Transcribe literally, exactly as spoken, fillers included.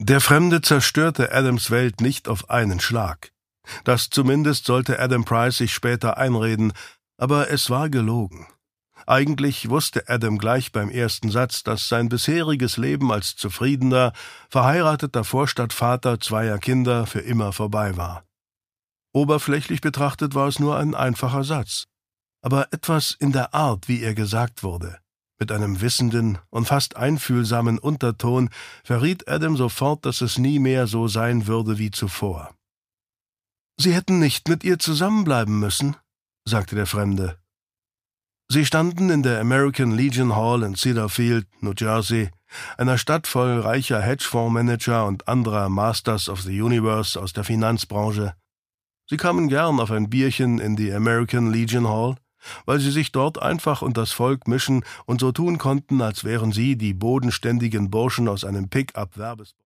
Der Fremde zerstörte Adams Welt nicht auf einen Schlag. Das zumindest sollte Adam Price sich später einreden, aber es war gelogen. Eigentlich wusste Adam gleich beim ersten Satz, dass sein bisheriges Leben als zufriedener, verheirateter Vorstadtvater zweier Kinder für immer vorbei war. Oberflächlich betrachtet war es nur ein einfacher Satz, aber etwas in der Art, wie er gesagt wurde, mit einem wissenden und fast einfühlsamen Unterton, verriet Adam sofort, dass es nie mehr so sein würde wie zuvor. »Sie hätten nicht mit ihr zusammenbleiben müssen«, sagte der Fremde. Sie standen in der American Legion Hall in Cedar Field, New Jersey, einer Stadt voll reicher Hedgefondsmanager und anderer Masters of the Universe aus der Finanzbranche. Sie kamen gern auf ein Bierchen in die American Legion Hall, weil sie sich dort einfach unter das Volk mischen und so tun konnten, als wären sie die bodenständigen Burschen aus einem Pick-up-Werbespot.